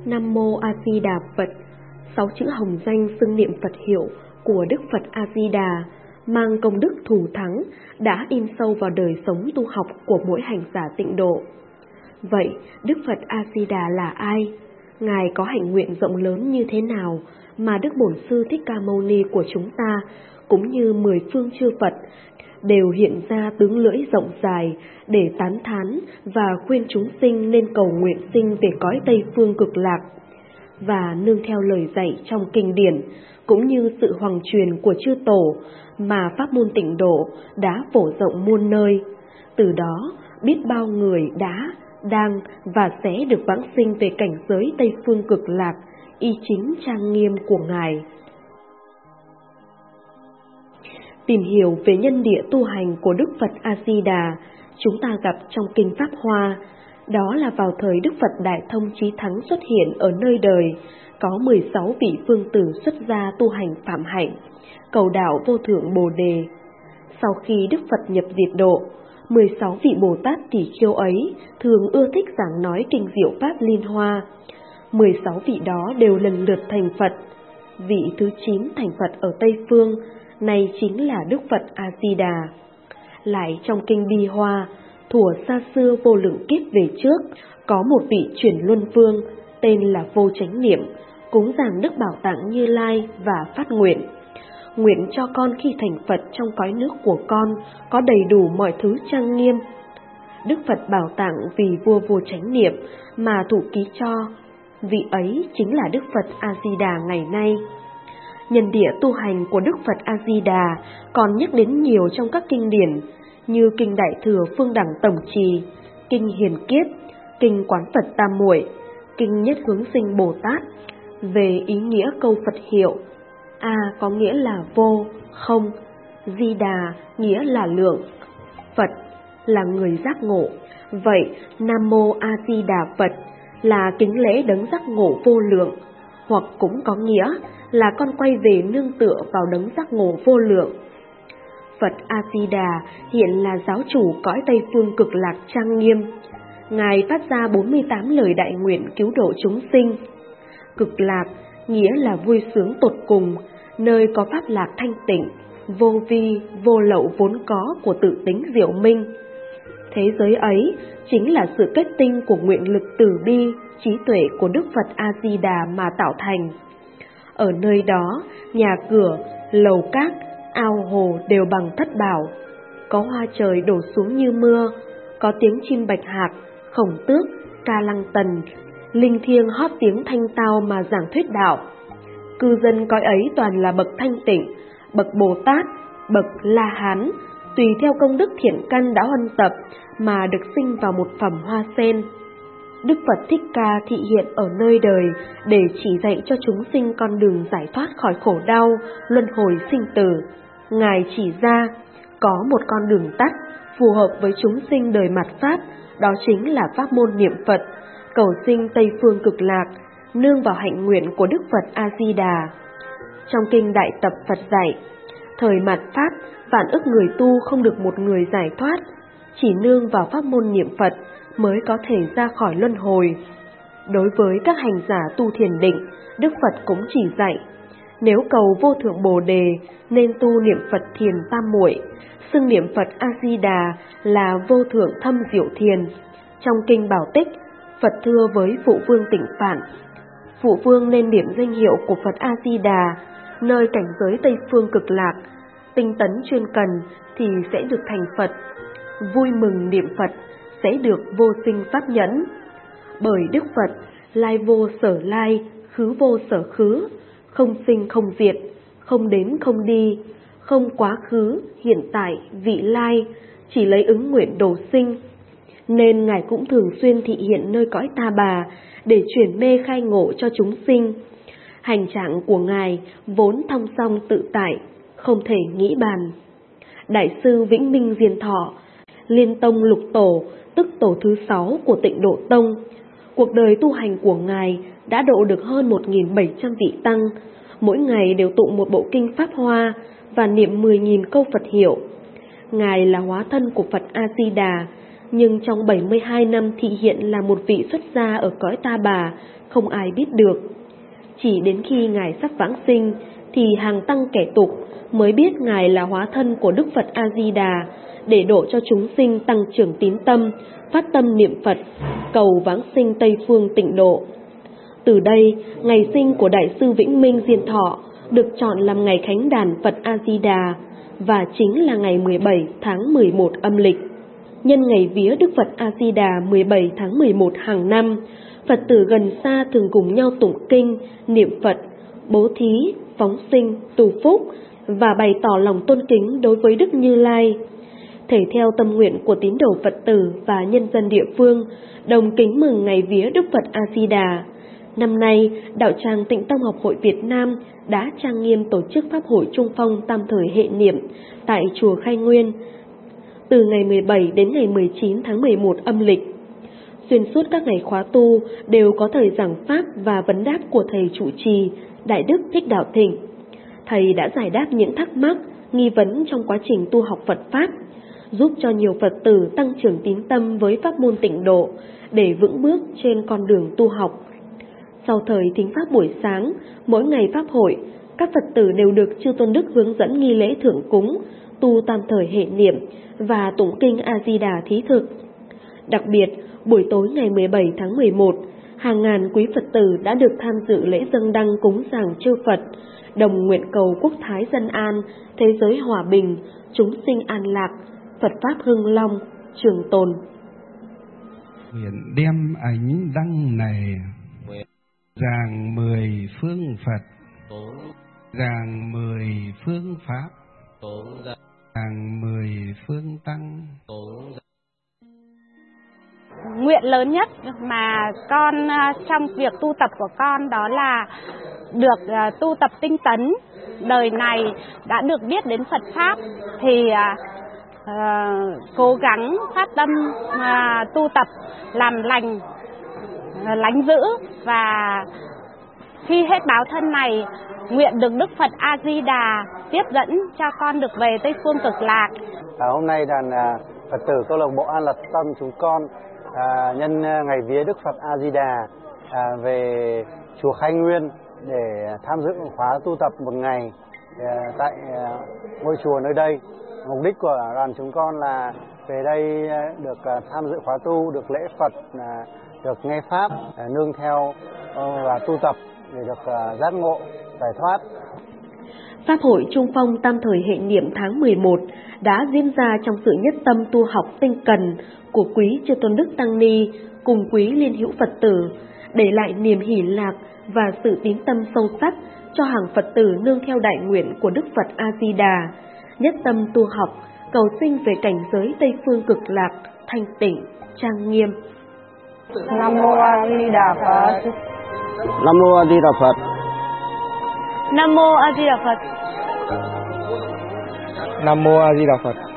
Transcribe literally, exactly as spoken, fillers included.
Nam Mô A Di Đà Phật. Sáu chữ hồng danh xưng niệm Phật hiệu của Đức Phật A Di Đà mang công đức thù thắng đã in sâu vào đời sống tu học của mỗi hành giả tịnh độ. Vậy Đức Phật A Di Đà là ai? Ngài có hạnh nguyện rộng lớn như thế nào mà Đức Bổn Sư Thích Ca Mâu Ni của chúng ta cũng như mười phương chư Phật đều hiện ra tướng lưỡi rộng dài để tán thán và khuyên chúng sinh nên cầu nguyện sinh về cõi Tây Phương Cực Lạc, và nương theo lời dạy trong kinh điển cũng như sự hoằng truyền của chư tổ mà pháp môn tịnh độ đã phổ rộng muôn nơi. Từ đó biết bao người đã, đang và sẽ được vãng sinh về cảnh giới Tây Phương Cực Lạc y chính trang nghiêm của Ngài. Tìm hiểu về nhân địa tu hành của Đức Phật A Di Đà, chúng ta gặp trong kinh Pháp Hoa. Đó là vào thời Đức Phật Đại Thông Chí Thắng xuất hiện ở nơi đời, có mười sáu vị phương tử xuất gia tu hành phạm hạnh, cầu đạo vô thượng Bồ Đề. Sau khi Đức Phật nhập diệt độ, mười sáu vị Bồ Tát tỷ khiêu ấy thường ưa thích giảng nói kinh diệu pháp liên hoa. mười sáu vị đó đều lần lượt thành Phật. Vị thứ chín thành Phật ở Tây Phương, này chính là Đức Phật A Di Đà. Lại trong kinh Bi Hoa, thuở xa xưa vô lượng kiếp về trước, có một vị chuyển luân vương tên là Vô Chánh Niệm, cúng dường Đức Bảo Tạng Như Lai và phát nguyện: nguyện cho con khi thành Phật trong cõi nước của con có đầy đủ mọi thứ trang nghiêm. Đức Phật Bảo Tạng vì vua Vô Chánh Niệm mà thủ ký cho, vị ấy chính là Đức Phật A Di Đà ngày nay. Nhân địa tu hành của Đức Phật A Di Đà còn nhắc đến nhiều trong các kinh điển như kinh Đại Thừa Phương Đẳng Tổng Trì, kinh Hiền Kiết, kinh Quán Phật Tam Muội, kinh Nhất Hướng Sinh Bồ Tát. Về ý nghĩa câu Phật hiệu, A có nghĩa là vô, không, Di Đà nghĩa là lượng, Phật là người giác ngộ. Vậy Nam Mô A Di Đà Phật là kính lễ đấng giác ngộ vô lượng, hoặc cũng có nghĩa là con quay về nương tựa vào đấng giác ngộ vô lượng. Phật A Di Đà hiện là giáo chủ cõi Tây Phương Cực Lạc trang nghiêm. Ngài phát ra bốn mươi tám lời đại nguyện cứu độ chúng sinh. Cực Lạc nghĩa là vui sướng tột cùng, nơi có pháp lạc thanh tịnh, vô vi, vô lậu vốn có của tự tính diệu minh. Thế giới ấy chính là sự kết tinh của nguyện lực từ bi, trí tuệ của Đức Phật A Di Đà mà tạo thành. Ở nơi đó, nhà cửa, lầu cát, ao hồ đều bằng thất bảo, có hoa trời đổ xuống như mưa, có tiếng chim bạch hạc, khổng tước, ca lăng tần, linh thiêng hót tiếng thanh tao mà giảng thuyết đạo. Cư dân cõi ấy toàn là bậc thanh tịnh, bậc Bồ Tát, bậc La Hán, tùy theo công đức thiện căn đã huân tập mà được sinh vào một phẩm hoa sen. Đức Phật Thích Ca thị hiện ở nơi đời để chỉ dạy cho chúng sinh con đường giải thoát khỏi khổ đau, luân hồi sinh tử. Ngài chỉ ra có một con đường tắt phù hợp với chúng sinh đời mạt Pháp, đó chính là pháp môn niệm Phật, cầu sinh Tây Phương Cực Lạc, nương vào hạnh nguyện của Đức Phật A Di Đà. Trong kinh Đại Tập Phật dạy, thời mạt Pháp, vạn ức người tu không được một người giải thoát, chỉ nương vào pháp môn niệm Phật mới có thể ra khỏi luân hồi. Đối với các hành giả tu thiền định, Đức Phật cũng chỉ dạy, nếu cầu vô thượng Bồ Đề nên tu niệm Phật thiền tam muội, xưng niệm Phật A Di Đà là vô thượng thâm diệu thiền. Trong kinh Bảo Tích, Phật thưa với Phụ Vương Tịnh Phạn, Phụ Vương nên niệm danh hiệu của Phật A Di Đà, nơi cảnh giới Tây Phương Cực Lạc, tinh tấn chuyên cần thì sẽ được thành Phật, vui mừng niệm Phật sẽ được vô sinh pháp nhẫn. Bởi Đức Phật lai vô sở lai, khứ vô sở khứ, không sinh không diệt, không đến không đi, không quá khứ, hiện tại, vị lai, chỉ lấy ứng nguyện độ sinh. Nên Ngài cũng thường xuyên thị hiện nơi cõi Ta Bà để chuyển mê khai ngộ cho chúng sinh. Hành trạng của Ngài vốn thong song tự tại, không thể nghĩ bàn. Đại sư Vĩnh Minh Diên Thọ, Liên Tông Lục Tổ, tức tổ thứ sáu của Tịnh Độ Tông, cuộc đời tu hành của Ngài đã độ được hơn một nghìn bảy trăm vị tăng, mỗi ngày đều tụng một bộ kinh Pháp Hoa và niệm mười nghìn câu Phật hiệu. Ngài là hóa thân của Phật A Di Đà, nhưng trong bảy mươi hai năm thị hiện là một vị xuất gia ở cõi Ta Bà, không ai biết được. Chỉ đến khi Ngài sắp vãng sinh thì hàng tăng kẻ tục mới biết Ngài là hóa thân của Đức Phật A-di-đà, để độ cho chúng sinh tăng trưởng tín tâm, phát tâm niệm Phật, cầu vãng sinh Tây Phương tịnh độ. Từ đây, ngày sinh của Đại sư Vĩnh Minh Diên Thọ được chọn làm ngày khánh đàn Phật A-di-đà, và chính là ngày mười bảy tháng mười một âm lịch. Nhân ngày vía Đức Phật A-di-đà mười bảy tháng mười một hàng năm, Phật tử gần xa thường cùng nhau tụng kinh, niệm Phật, bố thí, phóng sinh, tu phúc và bày tỏ lòng tôn kính đối với Đức Như Lai. Thể theo tâm nguyện của tín đồ Phật tử và nhân dân địa phương, đồng kính mừng ngày vía Đức Phật A-di-đà. Năm nay, Đạo tràng Tịnh Tông Học hội Việt Nam đã trang nghiêm tổ chức Pháp hội Trung Phong tam thời hệ niệm tại Chùa Khai Nguyên, từ ngày mười bảy đến ngày mười chín tháng mười một âm lịch. Xuyên suốt các ngày khóa tu đều có thời giảng Pháp và vấn đáp của Thầy trụ trì, Đại Đức Thích Đạo Thịnh. Thầy đã giải đáp những thắc mắc, nghi vấn trong quá trình tu học Phật Pháp, giúp cho nhiều Phật tử tăng trưởng tín tâm với pháp môn tịnh độ để vững bước trên con đường tu học. Sau thời thính Pháp buổi sáng, mỗi ngày Pháp hội, các Phật tử đều được Chư Tôn Đức hướng dẫn nghi lễ thượng cúng, tu tam thời hệ niệm và tụng kinh A-di-đà thí thực. Đặc biệt, buổi tối ngày mười bảy tháng mười một, hàng ngàn quý Phật tử đã được tham dự lễ dâng đăng cúng dường chư Phật, đồng nguyện cầu quốc thái dân an, thế giới hòa bình, chúng sinh an lạc, Phật Pháp hưng long, trường tồn. Nguyện đem ánh đăng này giảng mười phương Phật, giảng mười phương Pháp, giảng mười phương Tăng. Nguyện lớn nhất mà con trong việc tu tập của con đó là được tu tập tinh tấn, đời này đã được biết đến Phật Pháp thì uh, cố gắng phát tâm uh, tu tập làm lành, uh, lánh dữ, và khi hết báo thân này nguyện được Đức Phật A-di-đà tiếp dẫn cho con được về Tây Phương Cực Lạc. À, hôm nay đoàn uh, Phật tử câu lạc bộ An Lạc Tâm chúng con À, nhân ngày vía Đức Phật A-di-đà à, về chùa Khai Nguyên để tham dự khóa tu tập một ngày à, tại à, ngôi chùa nơi đây. Mục đích của đoàn chúng con là về đây được à, tham dự khóa tu, được lễ Phật, à, được nghe Pháp, à, nương theo à, và tu tập để được à, giác ngộ, giải thoát. Pháp hội Trung Phong tam thời hệ niệm tháng mười một đã diễn ra trong sự nhất tâm tu học tinh cần của quý Chư Tôn Đức Tăng Ni cùng quý liên hữu Phật tử, để lại niềm hỷ lạc và sự tín tâm sâu sắc cho hàng Phật tử nương theo đại nguyện của Đức Phật A-di-đà, nhất tâm tu học, cầu sinh về cảnh giới Tây Phương Cực Lạc, thanh tịnh, trang nghiêm. Nam mô A Di Đà Phật. Nam mô A Di Đà Phật. Nam mô A Di Đà Phật. Nam mô A Di Đà Phật.